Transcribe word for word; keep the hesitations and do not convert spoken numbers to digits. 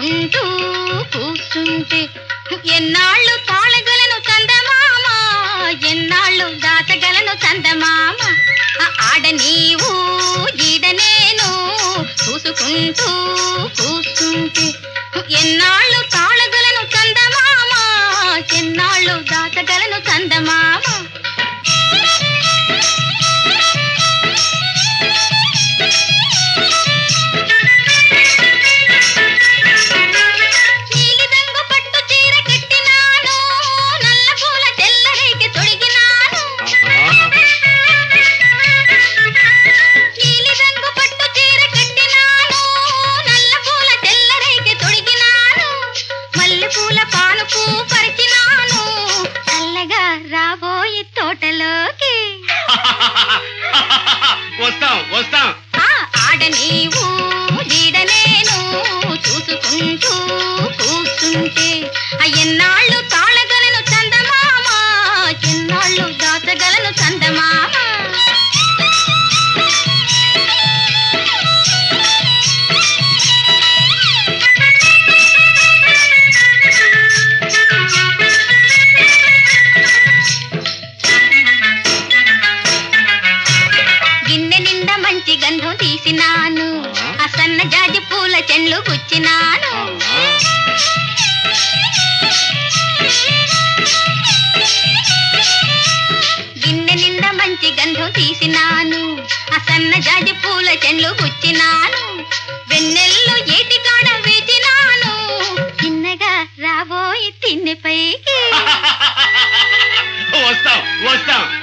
చూసుకుంటూ కూర్చుంటే ఎన్నాళ్ళు తాళగలను చందమామ, ఎన్నాళ్ళు దాచగలను చందమామ. ఆడ నీవు ఈడ నేను చూసుకుంటూ కూర్చుంటే ఎన్నాళ్ళు తాళగలను చందమామ, ఎన్నాళ్ళు దాచగలను చందమామ. తోటలోకి వస్తాం వస్తాం. ఆడ నీవు ఈడ నేను చూసుకుంటూ కూర్చుంటే ఎన్నాళ్ళు తాళగలను చందమామ, ఎన్నాళ్ళు దాచగలను చందమామ. గంధం తీసినాను, ఆ సన్న జాజి పూల చెండ్లు గుచ్చినాను. గిన్నె నిండా మంచి గంధం తీసినాను, ఆ సన్న జాజి పూల చెండ్లు గుచ్చినాను. వెన్నెల్లో ఏటి కాడ వేచినాను, చిన్నగా రాబోయి తిన్నె పైకి వస్తాం వస్తాం.